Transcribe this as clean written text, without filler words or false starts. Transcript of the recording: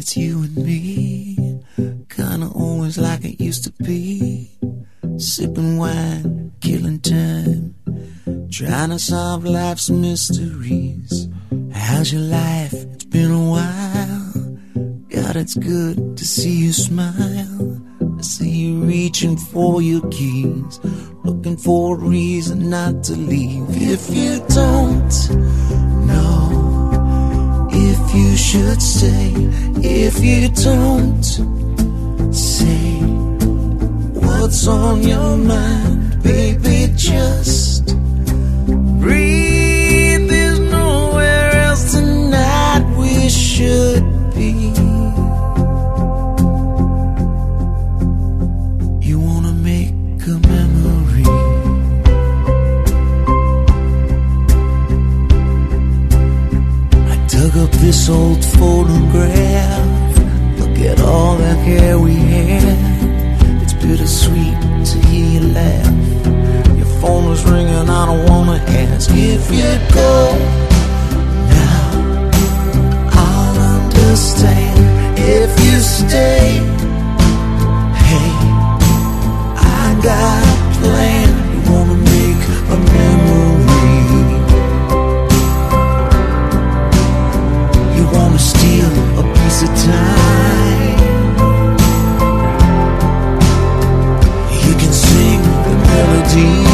it's you and me, kinda always like it used to be. Sipping wine, killing time, trying to solve life's mysteries. How's your life? It's been a while. God, it's good to see you smile. I see you reaching for your keys, looking for a reason not to leave. If you don't know if you should stay, if you don't say what's on your mind, baby, just breathe. There's nowhere else tonight we should be. You wanna make a memory. I dug up this old photograph. Look at all the hair we had. It's bittersweet to hear you laugh. Your phone was ringing, I don't wanna ask if you'd go. Now I'll understand if you stay. Hey, I got a plan. You wanna make a memory. You wanna steal a piece of time. You can sing the melody.